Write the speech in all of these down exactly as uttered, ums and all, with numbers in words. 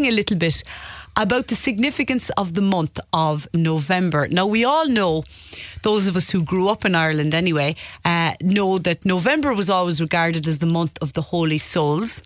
talking a little bit about the significance of the month of November. Now, we all know, those of us who grew up in Ireland anyway, uh, know that November was always regarded as the month of the Holy Souls.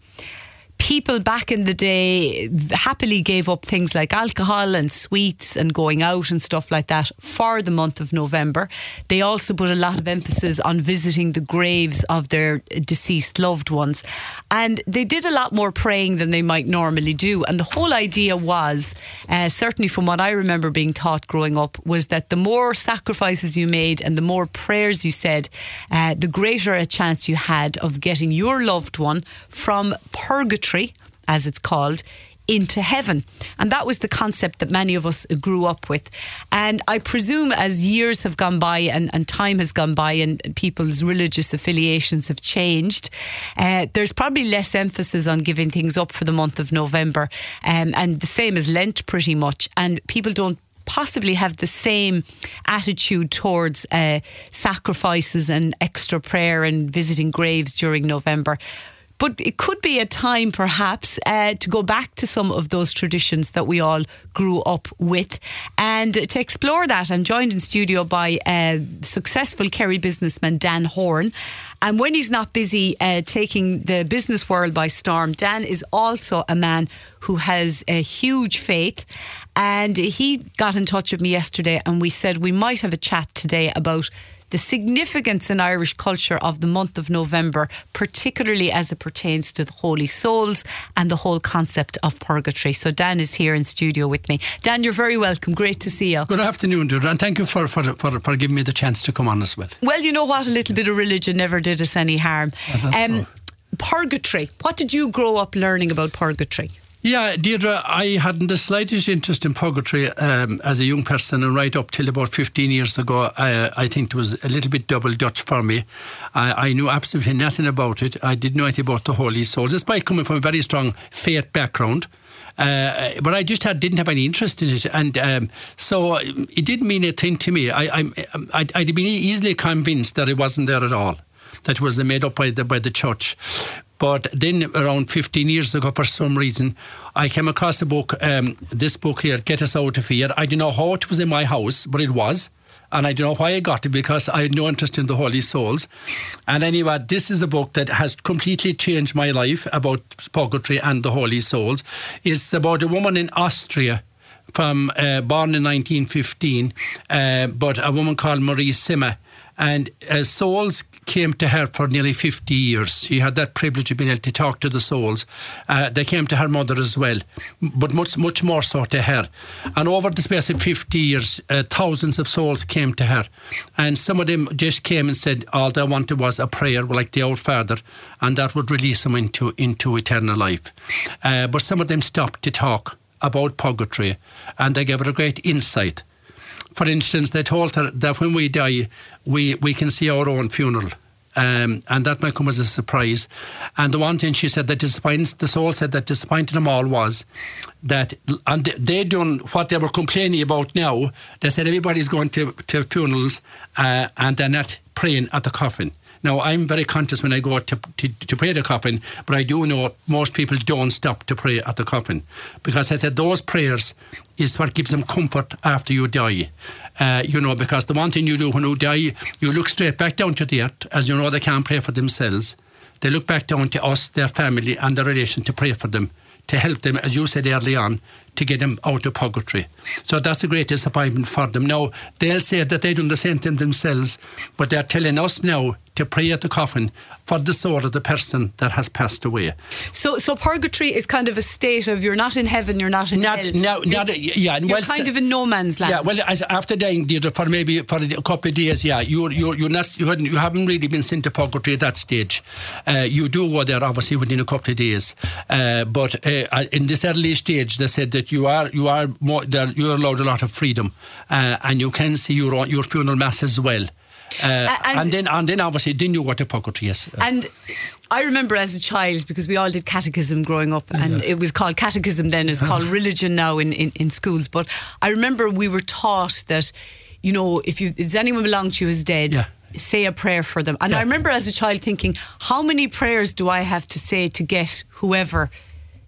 People back in the day happily gave up things like alcohol and sweets and going out and stuff like that for the month of November. They also put a lot of emphasis on visiting the graves of their deceased loved ones. And they did a lot more praying than they might normally do. And the whole idea was, uh, certainly from what I remember being taught growing up, was that the more sacrifices you made and the more prayers you said, uh, the greater a chance you had of getting your loved one from purgatory, as it's called, into heaven. And that was the concept that many of us grew up with. And I presume as years have gone by and, and time has gone by and people's religious affiliations have changed, uh, there's probably less emphasis on giving things up for the month of November, um, and the same as Lent pretty much. And people don't possibly have the same attitude towards uh, sacrifices and extra prayer and visiting graves during November. But it could be a time perhaps uh, to go back to some of those traditions that we all grew up with. And to explore that, I'm joined in studio by uh, successful Kerry businessman Dan Horan. And when he's not busy uh, taking the business world by storm, Dan is also a man who has a huge faith. And he got in touch with me yesterday and we said we might have a chat today about the significance in Irish culture of the month of November, particularly as it pertains to the Holy Souls and the whole concept of purgatory. So Dan is here in studio with me. Dan, you're very welcome. Great to see you. Good afternoon, Deirdre, and thank you for, for, for, for giving me the chance to come on as well. Well, you know what? A little bit of religion never did us any harm. Well, um, purgatory. What did you grow up learning about purgatory? Yeah, Deirdre, I hadn't the slightest interest in purgatory um, as a young person, and right up till about fifteen years ago, I, I think it was a little bit double Dutch for me. I, I knew absolutely nothing about it. I didn't know anything about the Holy Souls, despite coming from a very strong faith background. Uh, but I just had, didn't have any interest in it, and um, so it didn't mean a thing to me. I, I, I'd, I'd been easily convinced that it wasn't there at all, that it was made up by the, by the church. But then around fifteen years ago, for some reason, I came across a book, um, this book here, Get Us Out of Here. I don't know how it was in my house, but it was. And I don't know why I got it, because I had no interest in the Holy Souls. And anyway, this is a book that has completely changed my life about purgatory and the Holy Souls. It's about a woman in Austria, from uh, born in nineteen fifteen, uh, but a woman called Marie Simmer. And uh, souls came to her for nearly fifty years. She had that privilege of being able to talk to the souls. Uh, they came to her mother as well, but much, much more so to her. And over the space of fifty years, uh, thousands of souls came to her. And some of them just came and said all they wanted was a prayer, like the Our Father, and that would release them into, into eternal life. Uh, but some of them stopped to talk about purgatory, and they gave her a great insight. For instance, they told her that when we die, we, we can see our own funeral. Um, and that might come as a surprise. And the one thing she said that disappoints, the soul said that disappointed them all was that, and they done what they were complaining about now. They said everybody's going to, to funerals uh, and they're not praying at the coffin. Now, I'm very conscious when I go to, to, to pray at the coffin, but I do know most people don't stop to pray at the coffin, because I said those prayers is what gives them comfort after you die. Uh, you know, because the one thing you do when you die, you look straight back down to the earth, as you know they can't pray for themselves. They look back down to us, their family and their relation, to pray for them, to help them, as you said early on, to get them out of purgatory. So that's a great disappointment for them. Now, they'll say that they do the same thing themselves, but they're telling us now to pray at the coffin for the soul of the person that has passed away. So so purgatory is kind of a state of, you're not in heaven, you're not in not, hell. No, you're, not, yeah, you're well, kind of in no man's land. Yeah, well, as after dying, Deirdre, for maybe for a couple of days, yeah, you're, you're, you're not, you, hadn't, you haven't really been sent to purgatory at that stage. Uh, you do go there, obviously, within a couple of days. Uh, but uh, in this early stage, they said that you are you are more, you're allowed a lot of freedom, uh, and you can see your your funeral mass as well. Uh, and, and then and then obviously then you go to purgatory, yes. And I remember as a child, because we all did catechism growing up, and yeah. It was called catechism then, it's called religion now in, in, in schools, but I remember we were taught that, you know, if you if anyone belonged to you is dead, yeah. say a prayer for them. And yeah. I remember as a child thinking, how many prayers do I have to say to get whoever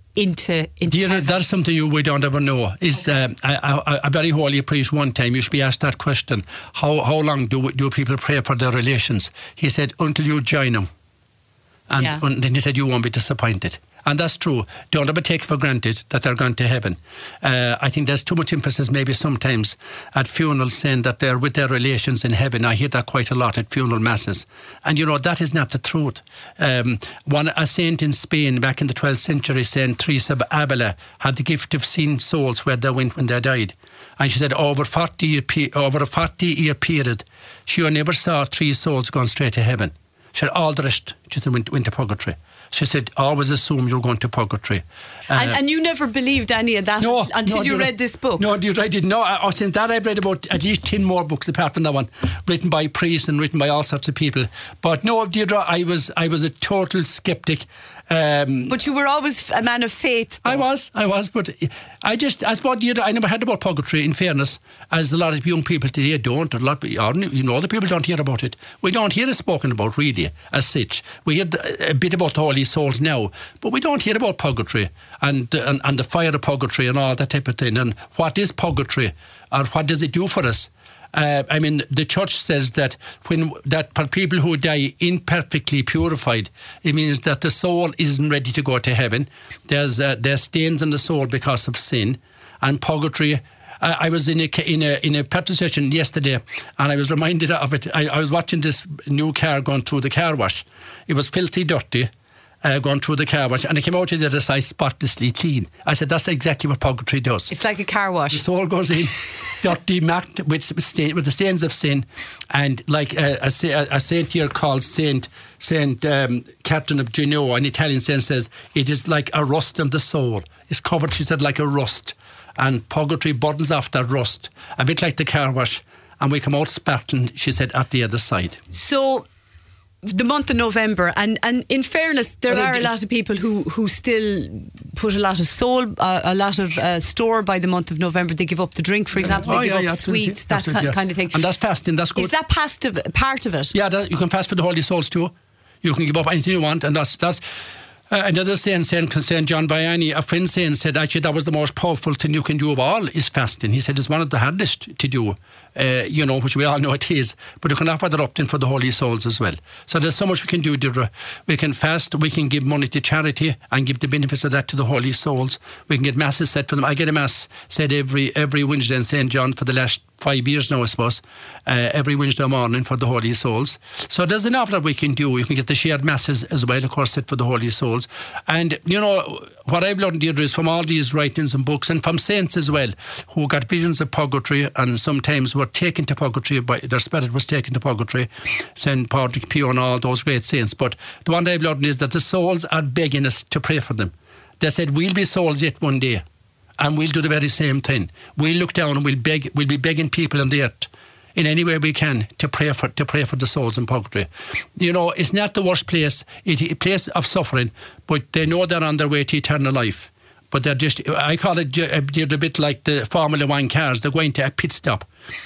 into into Dear, heaven. that's something you we don't ever know. Is um, a, a, a very holy priest one time used to be asked that question: How how long do do people pray for their relations? He said, until you join them, and, Yeah. and then he said you won't be disappointed. And that's true. Don't ever take for granted that they're going to heaven. Uh, I think there's too much emphasis maybe sometimes at funerals saying that they're with their relations in heaven. I hear that quite a lot at funeral masses. And you know, that is not the truth. Um, one A saint in Spain back in the twelfth century, Saint Teresa of Avila, had the gift of seeing souls where they went when they died. And she said over forty year pe- over a forty year period, she never saw three souls going straight to heaven. She said all the rest just went, went to purgatory. She said, always assume you're going to purgatory. Uh, and, and you never believed any of that no, until no, you no, read this book. No, dude, I didn't know. I, since that, I've read about at least ten more books apart from that one, written by priests and written by all sorts of people. But no, Deirdre, I was I was a total skeptic. Um, but you were always a man of faith, though. I was, I was, but I just, I suppose, Deirdre, I never heard about purgatory, in fairness, as a lot of young people today don't. A lot, you know, the people don't hear about it. We don't hear it spoken about, really, as such. We hear a bit about the Holy Souls now, but we don't hear about purgatory and, and, and the fire of purgatory and all that type of thing. And what is purgatory, or what does it do for us? Uh, I mean, the church says that when that for people who die imperfectly purified, it means that the soul isn't ready to go to heaven. There's uh, there's stains in the soul because of sin, and purgatory. I, I was in a in a in a petrol station yesterday, and I was reminded of it. I, I was watching this new car going through the car wash. It was filthy dirty. Uh, going through the car wash, and I came out of the other side spotlessly clean. I said, that's exactly what purgatory does. It's like a car wash. The soul goes in, dirty, marked with, stain, with the stains of sin, and like a, a, a saint here called Saint Saint um, Catherine of Genoa, an Italian saint, says, it is like a rust on the soul. It's covered, she said, like a rust. And purgatory burdens off that rust, a bit like the car wash, and we come out sparkling, she said, at the other side. So, the month of November, and, and in fairness, there Well, are a lot of people who, who still put a lot of soul, uh, a lot of uh, store by the month of November. They give up the drink, for example. They Oh, give yeah, up yeah, sweets, that absolutely, ki- yeah. kind of thing. And that's fasting, that's good. Is that past of, part of it? Yeah, that, you can fast for the Holy Souls too. You can give up anything you want, and that's that's. Uh, another saying, Saint Saint John Vianney, a friend saying, said actually that was the most powerful thing you can do of all is fasting. He said it's one of the hardest to do, uh, you know, which we all know it is. But you can offer that up then for the Holy Souls as well. So there's so much we can do, Deirdre. We can fast, we can give money to charity and give the benefits of that to the Holy Souls. We can get masses said for them. I get a mass said every every Wednesday in Saint John for the last five years now, I suppose, uh, every Wednesday morning for the Holy Souls. So there's an awful lot we can do. You can get the shared masses as well, of course, set for the Holy Souls. And, you know, what I've learned, Deirdre, is from all these writings and books, and from saints as well, who got visions of purgatory and sometimes were taken to purgatory, by their spirit was taken to purgatory, Saint Patrick Pio and all those great saints. But the one I've learned is that the souls are begging us to pray for them. They said, we'll be souls yet one day. And we'll do the very same thing. We'll look down and we'll beg. We'll be begging people on the earth, in any way we can, to pray for to pray for the souls in purgatory. You know, it's not the worst place. It's a place of suffering, but they know they're on their way to eternal life. But they're just, I call it, they're a bit like the Formula One cars. They're going to a pit stop.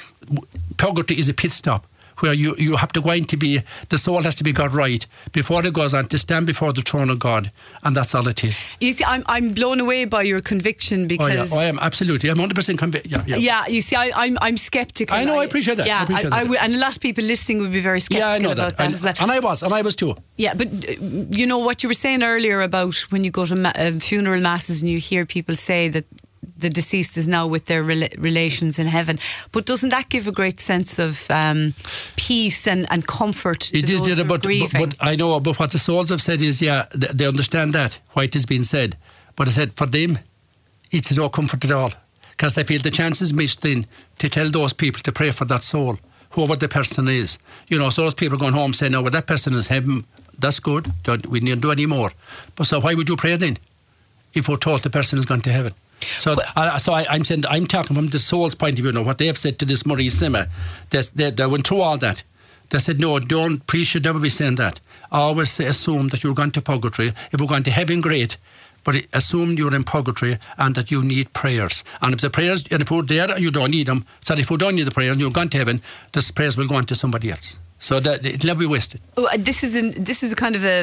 Purgatory is a pit stop, where you, you have to go in to be, the soul has to be got right before it goes on to stand before the throne of God, and that's all it is. You see, I'm I'm blown away by your conviction because... Oh, yeah. oh I am, absolutely. I'm one hundred percent convinced. Yeah, yeah. Yeah, you see, I, I'm I'm sceptical. I know, I appreciate that. Yeah, I appreciate I, I that. would, and a lot of people listening would be very sceptical yeah, I know about that, that, as well. And I was, and I was too. Yeah, but uh, you know what you were saying earlier about when you go to ma- uh, funeral masses and you hear people say that the deceased is now with their rela- relations in heaven. But doesn't that give a great sense of um, peace and, and comfort to it those is, who are but, grieving? But, but I know, but what the souls have said is, yeah, they, they understand that, why it has been said. But I said, for them, it's no comfort at all. Because they feel the chance is missed then to tell those people to pray for that soul, whoever the person is. You know, so those people going home saying, no, well, that person is heaven, that's good, don't, we need to do any more. But so why would you pray then, if we're told the person is going to heaven? So, but, uh, so I, I'm saying I'm talking from the soul's point of view now. What they have said to this Maurice Zimmer, they, they, they went through all that. They said, no, don't, priests should never be saying that. Always say, assume that you're going to purgatory. If we're going to heaven, great. But assume you're in purgatory and that you need prayers. And if the prayers, and if you're there, you don't need them. So if you don't need the prayer and you're going to heaven, the prayers will go on to somebody else. So that it'll never be wasted. Oh, this is an, this is a kind of a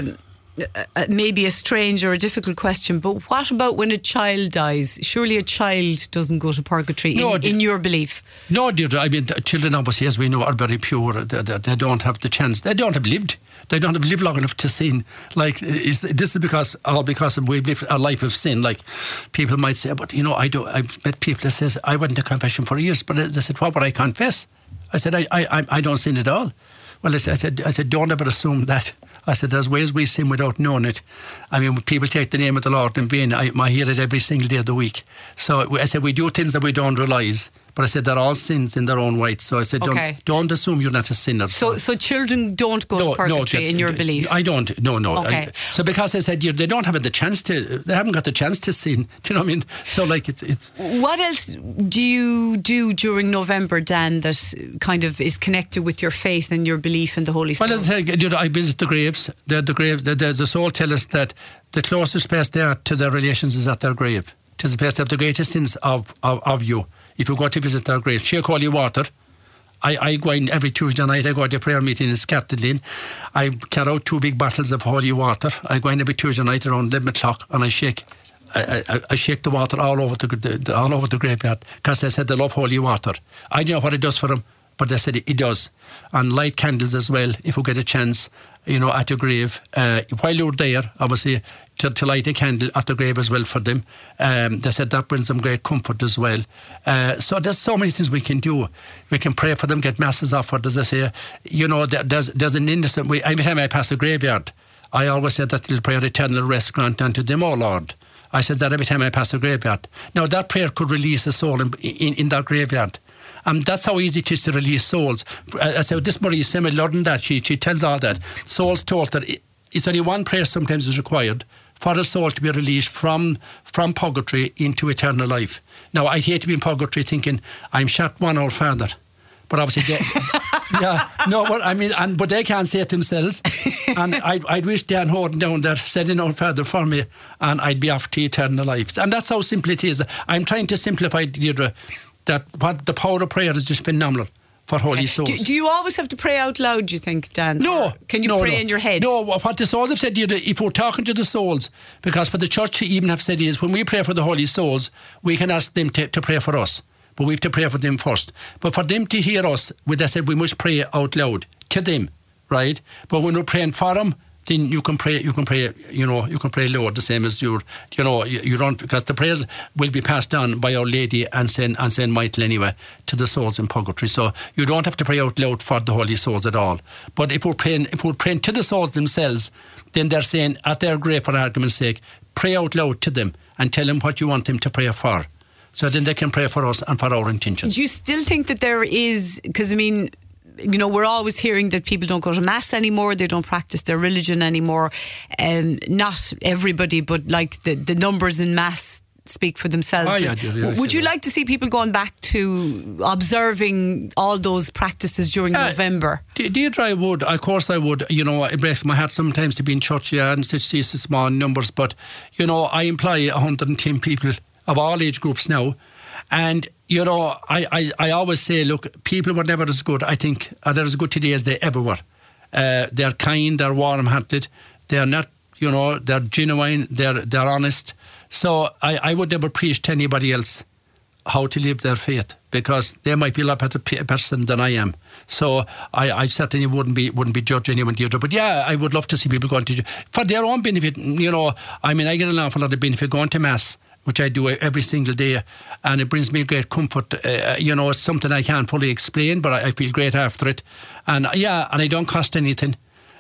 uh, maybe a strange or a difficult question, but what about when a child dies? Surely a child doesn't go to purgatory no, in, in your belief? No, Deirdre, I mean, children obviously, as we know, are very pure. They, they, they don't have the chance. They don't have lived. They don't have lived long enough to sin. Like, is, this is because, all because of we've lived a life of sin. Like, people might say, but, you know, I do, I've met people that says, I went to confession for years, but they said, what would I confess? I said, I, I, I don't sin at all. Well, I said, I said, I said, don't ever assume that. I said, there's ways we sin without knowing it. I mean, when people take the name of the Lord in vain, I, I hear it every single day of the week. So I said, we do things that we don't realise. But I said they're all sins in their own right. So I said, okay. don't, don't assume you're not a sinner. So so children don't go no, to purgatory no, in your belief? I don't, no, no. Okay. I, so because I said they don't have the chance to, they haven't got the chance to sin. Do you know what I mean? So like it's... it's what else do you do during November, Dan, that kind of is connected with your faith and your belief in the Holy Spirit? Well, as I said, I visit the graves. The, the, grave, the, the, the soul tell us that the closest place they are to their relations is at their grave. It is the place they have the greatest sins of, of, of you. If you go to visit their grave, shake holy water. I, I go in every Tuesday night. I go to a prayer meeting in Scatterlin. I carry out two big bottles of holy water. I go in every Tuesday night around eleven o'clock and I shake I, I, I shake the water all over the, the all over the graveyard because they said they love holy water. I don't know what it does for them, but they said it, it does. And light candles as well, if we get a chance, you know, at your grave. Uh, while you're there, obviously, to, to light a candle at the grave as well for them. Um, they said that brings them great comfort as well. Uh, so there's so many things we can do. We can pray for them, get masses offered, as I say. You know, there's, there's an innocent way. Every time I pass a graveyard, I always said that little prayer, eternal rest grant unto them, O Lord. I said that every time I pass a graveyard. Now, that prayer could release a soul in, in, in that graveyard. And that's how easy it is to release souls. I said, this Marie Simmel learned that. She, she tells all that. Souls told that it's only one prayer sometimes is required for a soul to be released from, from purgatory into eternal life. Now, I hate to be in purgatory thinking, I'm shot one or further. But obviously, they, yeah, no, but I mean, and but they can't say it themselves. And I'd, I'd wish Dan Horton down there said it no further for me, and I'd be off to eternal life. And that's how simple it is. I'm trying to simplify, Deirdre, that what the power of prayer is just phenomenal for holy souls. Do, do you always have to pray out loud, do you think, Dan? No. Or can you no, pray no. in your head? No, what the souls have said, Deirdre, if we're talking to the souls, because for the church to even have said is when we pray for the holy souls, we can ask them to, to pray for us. But we have to pray for them first. But for them to hear us, they said we must pray out loud to them, right? But when we're praying for them, then you can pray, you can pray, you know, you can pray loud, the same as you're, you know, you, you don't, because the prayers will be passed on by Our Lady and Saint, and Saint Michael anyway to the souls in purgatory. So you don't have to pray out loud for the holy souls at all. But if we're praying, if we're praying to the souls themselves, then they're saying at their grave, for argument's sake, pray out loud to them and tell them what you want them to pray for. So then they can pray for us and for our intentions. Do you still think that there is, because I mean, you know, we're always hearing that people don't go to Mass anymore, they don't practice their religion anymore. Um, not everybody, but like the, the numbers in Mass speak for themselves. Oh, yeah, yeah, yeah, would you that. like to see people going back to observing all those practices during uh, November? Deirdre, I would. Of course I would. You know, it breaks my heart sometimes to be in church, yeah, and to see small numbers. But, you know, I employ one hundred ten people of all age groups now. And, you know, I, I, I always say, look, people were never as good, I think, are they're as good today as they ever were. Uh, they're kind, they're warm-hearted, they're not, you know, they're genuine, they're they're honest. So I, I would never preach to anybody else how to live their faith, because they might be a lot better person than I am. So I, I certainly wouldn't be wouldn't be judging anyone, Deirdre. But yeah, I would love to see people going to, for their own benefit. You know, I mean, I get an awful lot of benefit going to Mass, which I do every single day, and it brings me great comfort. Uh, you know, it's something I can't fully explain, but I, I feel great after it. And yeah, and I don't cost anything.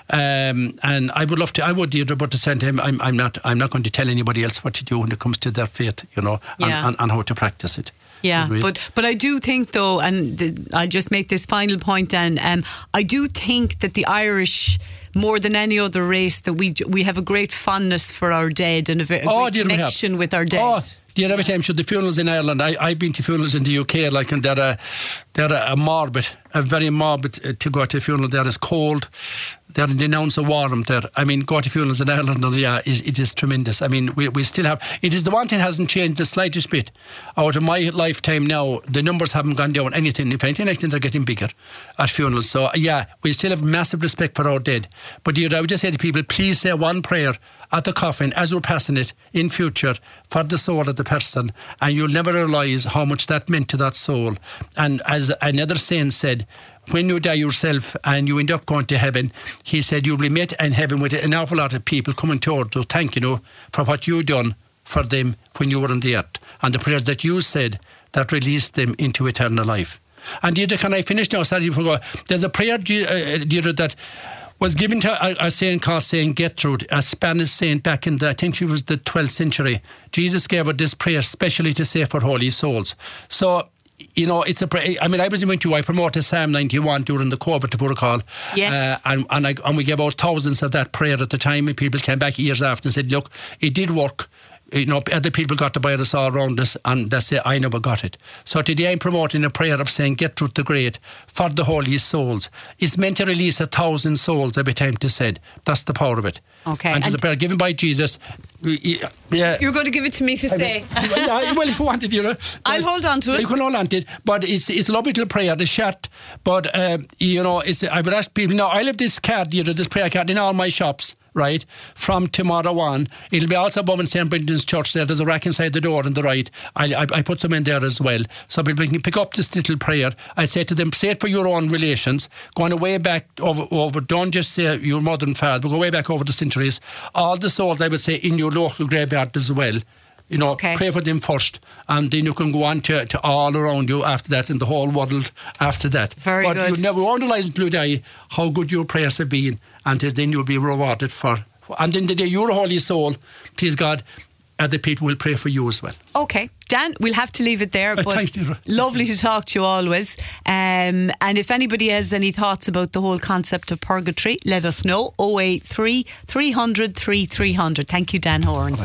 Um, and I would love to, I would, Deirdre, but at the same time, I'm, I'm not, I'm not going to tell anybody else what to do when it comes to their faith, you know, and, yeah. and, and how to practice it. Yeah, but but I do think though, and the, I'll just make this final point, and um, I do think that the Irish, more than any other race, that we we have a great fondness for our dead and a, very, a oh, great connection with our dead. Oh, yeah, every time, should the funerals in Ireland, I, I've been to funerals in the U K, like, and they're, uh, they're a, a morbid, a very morbid uh, to go to a funeral. There is cold. They're denounce a warmth there. I mean, go to funerals in Ireland, and yeah, it, it is tremendous. I mean, we, we still have, it is the one thing that hasn't changed the slightest bit. Out of my lifetime now, the numbers haven't gone down anything. If anything, I think they're getting bigger at funerals. So yeah, we still have massive respect for our dead. But you know, I would just say to people, please say one prayer at the coffin as we're passing it in future for the soul of the person, and you'll never realise how much that meant to that soul. And as another saint said, when you die yourself and you end up going to heaven, he said you'll be met in heaven with an awful lot of people coming towards you, thanking you for what you done for them when you were on the earth, and the prayers that you said that released them into eternal life. And Deirdre, can I finish now? Sorry, before I go. There's a prayer, Deirdre, that was given to a, a saint called Saint Gertrude, a Spanish saint back in the, I think she was the twelfth century. Jesus gave her this prayer specially to say for holy souls. So, you know, it's a prayer. I mean, I was with you. I promoted Psalm ninety-one during the COVID protocol. Yes. Uh, and and, I, and we gave out thousands of that prayer at the time, and people came back years after and said, look, it did work. You know, other people got the virus all around us, and they say, I never got it. So today I'm promoting a prayer of Saint Gertrude the Great for the holy souls. It's meant to release a thousand souls every time it is said. That's the power of it. Okay. And it's a prayer given by Jesus. Yeah. You're going to give it to me to say. Yeah, well, if you wanted, you know. I'll hold on to it. You can hold on to it. But it's, it's a lovely little prayer. It's short. But, um, you know, it's, I would ask people, now, I have this card, you know, this prayer card in all my shops. Right, from tomorrow on. It'll be also above in Saint Brendan's Church there. There's a rack inside the door on the right. I, I, I put some in there as well. So people can pick up this little prayer. I say to them, say it for your own relations. Going way back over, over don't just say your mother and father, but go way back over the centuries. All the souls, I would say, in your local graveyard as well. You know, okay. Pray for them first, and then you can go on to, to all around you after that, in the whole world after that. Very but good. But you never won't realise until you die how good your prayers have been, and then you'll be rewarded for. And then the day you're a holy soul, please God, other people will pray for you as well. Okay, Dan, we'll have to leave it there. Uh, but thanks, Deirdre. Lovely to talk to you always. Um, and if anybody has any thoughts about the whole concept of purgatory, let us know. oh eight three, three hundred, three three hundred. Thank you, Dan Horan.